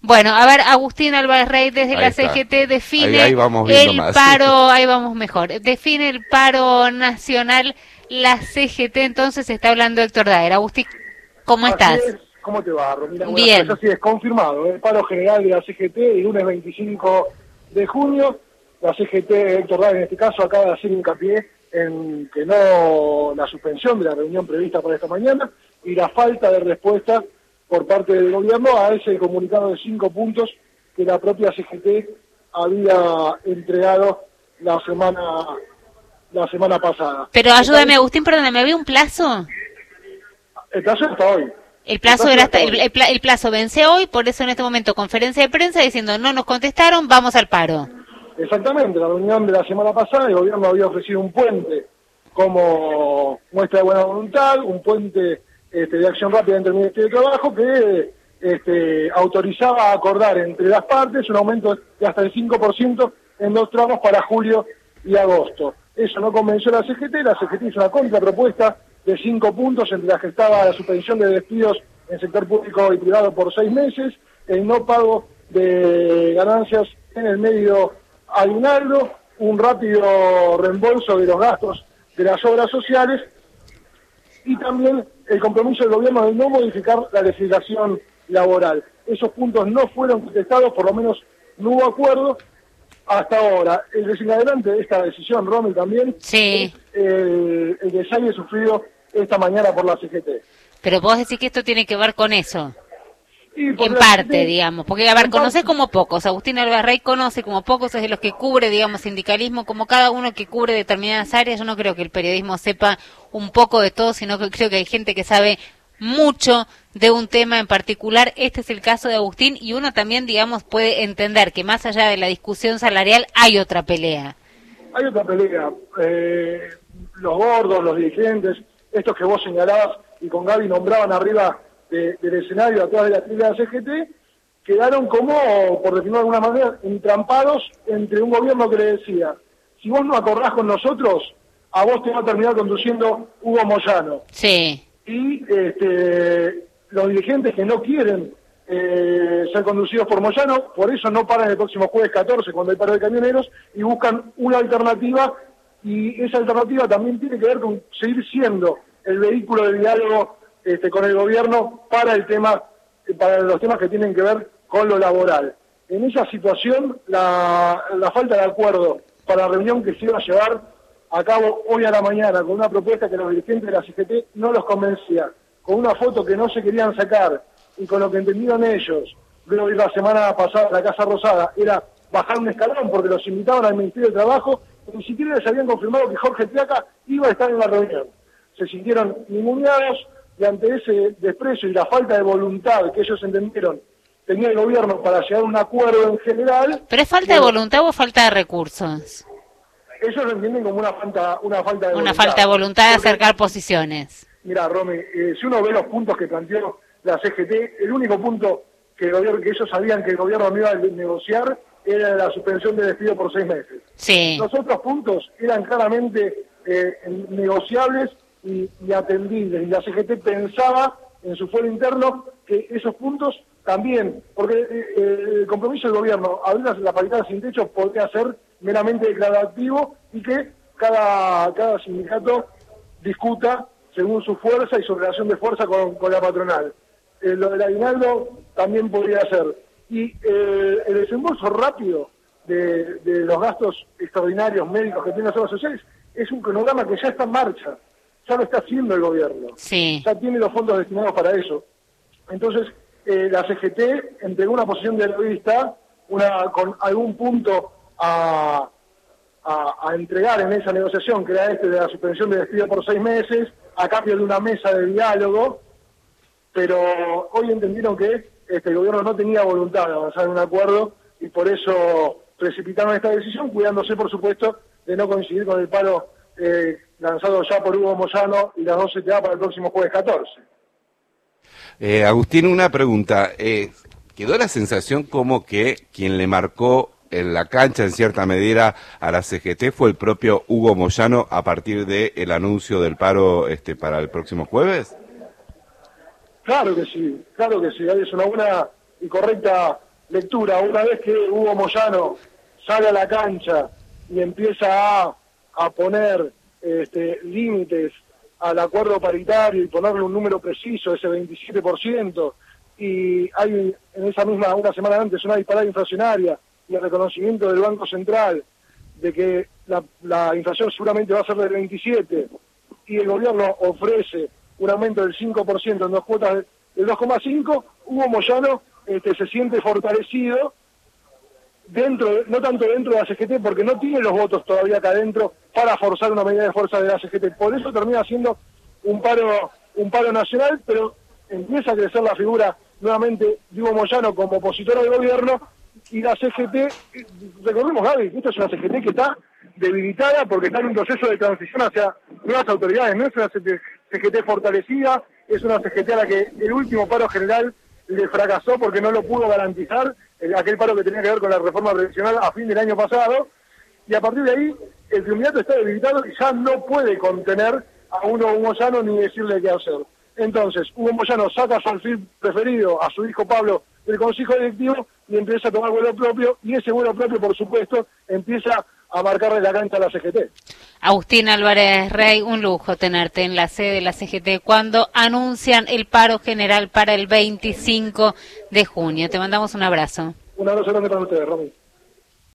Bueno, a ver, Agustín Álvarez Rey desde la CGT define ahí vamos viendo el más. paro, ahí vamos mejor, define el paro nacional, la CGT, entonces está hablando Héctor Daer. Agustín, ¿cómo estás? Así es. ¿Cómo te va, Romina? Bien. Así es, confirmado, el paro general de la CGT el lunes 25 de junio, la CGT, Héctor Daer en este caso, acaba de hacer hincapié en que no la suspensión de la reunión prevista para esta mañana y la falta de respuesta por parte del gobierno a ese comunicado de 5 puntos que la propia CGT había entregado la semana pasada. Pero ayúdame, Agustín, perdóname, ¿había un plazo? El plazo está hoy. El plazo era hasta, el plazo vence hoy, por eso en este momento conferencia de prensa diciendo no nos contestaron, vamos al paro. Exactamente, la reunión de la semana pasada el gobierno había ofrecido un puente como muestra de buena voluntad, un puente de acción rápida entre el Ministerio de Trabajo que autorizaba a acordar entre las partes un aumento de hasta el 5% en 2 tramos para julio y agosto. Eso no convenció a la CGT hizo una contrapropuesta de 5 puntos, entre las que estaba la suspensión de despidos en sector público y privado por 6 meses, el no pago de ganancias en el medio aguinaldo, un rápido reembolso de los gastos de las obras sociales y también el compromiso del gobierno de no modificar la legislación laboral. Esos puntos no fueron contestados, por lo menos no hubo acuerdo hasta ahora. El desencadenante de esta decisión, Romy, también sí, es el desaire sufrido esta mañana por la CGT. Pero vos decís que esto tiene que ver con eso. En parte, digamos, porque, a ver, conocés como pocos, Agustín Álvarez Rey conoce como pocos, es de los que cubre, digamos, sindicalismo, como cada uno que cubre determinadas áreas. Yo no creo que el periodismo sepa un poco de todo, sino que creo que hay gente que sabe mucho de un tema en particular. Este es el caso de Agustín, y uno también, digamos, puede entender que más allá de la discusión salarial hay otra pelea. Hay otra pelea. Los gordos, los dirigentes, estos que vos señalabas y con Gaby nombraban arriba del escenario atrás de la tribuna de la CGT, quedaron como, por decirlo de alguna manera, entrampados entre un gobierno que le decía, si vos no acordás con nosotros, a vos te va a terminar conduciendo Hugo Moyano. Sí. Y los dirigentes que no quieren ser conducidos por Moyano, por eso no paran el próximo jueves 14 cuando hay paro de camioneros y buscan una alternativa, y esa alternativa también tiene que ver con seguir siendo el vehículo de diálogo con el gobierno para los temas que tienen que ver con lo laboral. En esa situación, la falta de acuerdo para la reunión que se iba a llevar a cabo hoy a la mañana, con una propuesta que los dirigentes de la CGT no los convencía, con una foto que no se querían sacar, y con lo que entendieron ellos, luego de la semana pasada a la Casa Rosada, era bajar un escalón porque los invitaban al Ministerio de Trabajo, y ni siquiera les habían confirmado que Jorge Tlaca iba a estar en la reunión. Se sintieron ninguneados, y ante ese desprecio y la falta de voluntad que ellos entendieron tenía el gobierno para llegar a un acuerdo en general... ¿Pero es falta de voluntad o falta de recursos? Ellos lo entienden como una falta de voluntad. Una falta de voluntad de acercar posiciones. Mira, Romy, si uno ve los puntos que planteó la CGT, el único punto que ellos sabían que el gobierno no iba a negociar era la suspensión de despido por 6 meses. Sí. Los otros puntos eran claramente negociables y atendibles, y la CGT pensaba en su fuero interno que esos puntos también, porque el compromiso del gobierno abrir la paridad sin techo podría ser meramente declarativo y que cada sindicato discuta según su fuerza y su relación de fuerza con la patronal. Lo del aguinaldo también podría ser. Y el desembolso rápido de los gastos extraordinarios médicos que tienen las obras sociales es un cronograma que ya está en marcha. Ya lo está haciendo el gobierno. Sí. Ya tiene los fondos destinados para eso. Entonces, la CGT entregó una posición de lobista, con algún punto a entregar en esa negociación, que era de la suspensión de despido por 6 meses, a cambio de una mesa de diálogo, pero hoy entendieron que el gobierno no tenía voluntad de avanzar en un acuerdo, y por eso precipitaron esta decisión, cuidándose, por supuesto, de no coincidir con el paro lanzado ya por Hugo Moyano y las 12 TA para el próximo jueves 14. Agustín, una pregunta. Quedó la sensación como que quien le marcó en la cancha en cierta medida a la CGT fue el propio Hugo Moyano a partir del anuncio del paro para el próximo jueves. Claro que sí, es una buena y correcta lectura, una vez que Hugo Moyano sale a la cancha y empieza a poner límites al acuerdo paritario y ponerle un número preciso, ese 27%, y hay en esa misma, una semana antes, una disparada inflacionaria y el reconocimiento del Banco Central de que la inflación seguramente va a ser del 27%, y el gobierno ofrece un aumento del 5% en dos cuotas del 2,5%, Hugo Moyano se siente fortalecido no tanto dentro de la CGT, porque no tiene los votos todavía acá adentro para forzar una medida de fuerza de la CGT. Por eso termina siendo un paro nacional, pero empieza a crecer la figura nuevamente de Hugo Moyano como opositor al gobierno, y la CGT, recordemos, Gaby, esta es una CGT que está debilitada porque está en un proceso de transición hacia nuevas autoridades, no es una CGT fortalecida, es una CGT a la que el último paro general le fracasó porque no lo pudo garantizar, aquel paro que tenía que ver con la reforma previsional a fin del año pasado, y a partir de ahí el triunvirato está debilitado y ya no puede contener a Hugo Moyano ni decirle qué hacer. Entonces, Hugo Moyano saca a su alfil preferido, a su hijo Pablo, del Consejo Directivo, y empieza a tomar vuelo propio, y ese vuelo propio, por supuesto, empieza a marcarle la cancha a la CGT. Agustín Álvarez Rey, un lujo tenerte en la sede de la CGT cuando anuncian el paro general para el 25 de junio. Te mandamos un abrazo. Un abrazo grande para ustedes, Romy.